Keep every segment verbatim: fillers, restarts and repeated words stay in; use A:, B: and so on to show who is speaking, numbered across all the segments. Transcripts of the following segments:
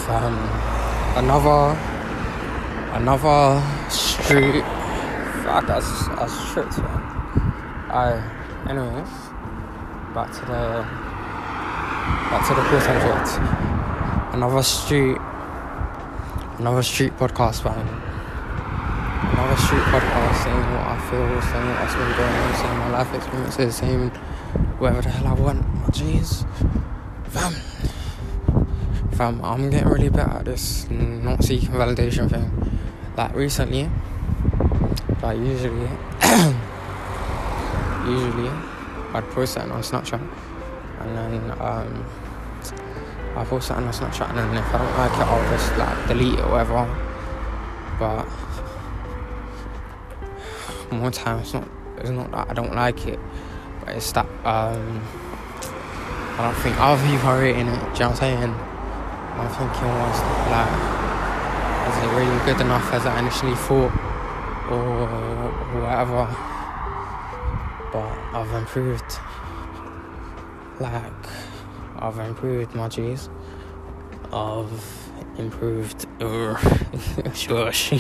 A: Um, another, another street. Fuck, that's that's tripped, man. I, anyways, back to the, back to the cool subject. Another street, another street podcast, man. Another street podcast, saying what I feel, saying what's been going on, saying my life experiences, saying whatever the hell I want. Jeez, fam. Fam, I'm getting really better at this not seeking validation thing. Like recently, like usually, usually, I'd post something on Snapchat, and then um, I post something on Snapchat, and then if I don't like it, I'll just like delete it or whatever. But more time, it's not, it's not that I don't like it, but it's that um, I don't think other people are rating it. Do you know what I'm saying? I'm thinking, what's like, is it really good enough as I initially thought, or whatever? But I've improved. Like, I've improved my G's. I've improved. Uh, shush.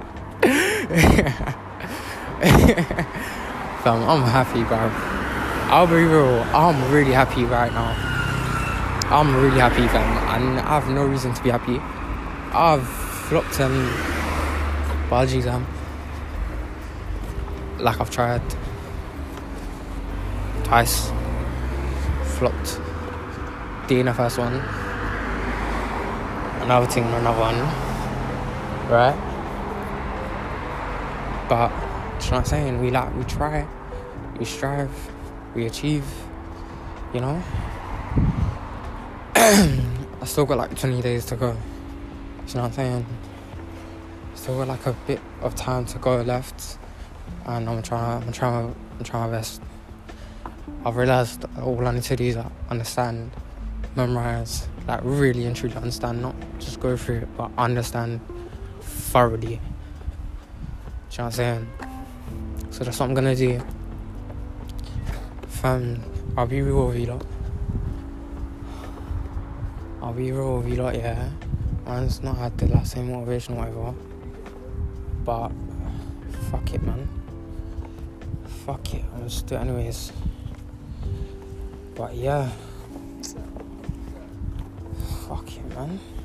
A: Fam, I'm happy, bro. I'll be real. I'm really happy right now. I'm really happy, fam, and I have no reason to be happy. I've flopped um, biology exam. Like I've tried twice. Flopped. D in the first one. Another thing in another one. Right? But, do you know what I'm saying? We like, we try, we strive, we achieve, you know? I still got like twenty days to go. You know what I'm saying? Still got like a bit of time to go left, and I'm trying. I'm trying. I'm trying my best. I've realised all I need to do is understand, memorize, like really and truly understand, not just go through it, but understand thoroughly. Do you know what I'm saying? So that's what I'm gonna do. Fam, I'll be real with you lot. I'll be real with you lot, yeah. Man's not had the last same motivation or whatever. But, fuck it, man. Fuck it, I'll just do it anyways. But yeah. Fuck it, man.